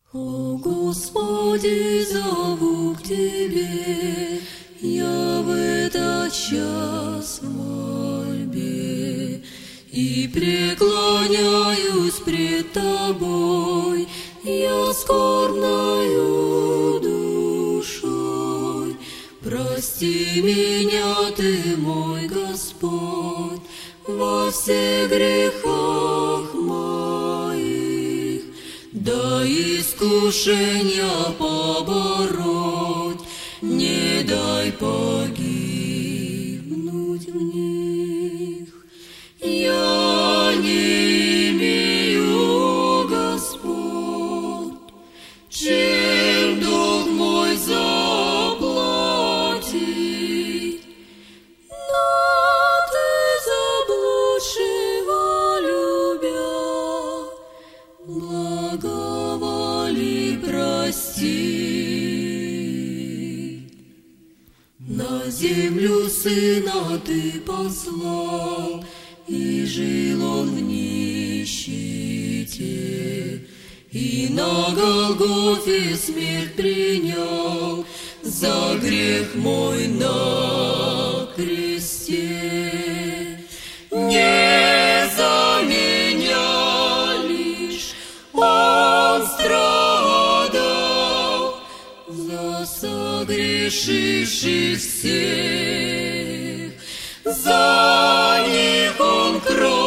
О Господи, зову к Тебе, я в этот час в мольбе, и преклоняюсь пред Тобой, я скорбною душой. Прости меня Ты, мой Господь, во всех грехах моих, да искушения побороть, не дай погибнуть в них. Я не имею, Господь, чем долг мой заплатить, но Ты заблудшего любя, благоволи прости. На землю Сына Ты послал, и жил Он в нищете, и на Голгофе смерть принял за грех мой на кресте. Не за меня лишь Он страдал, за согрешивших всех, за них Он кровь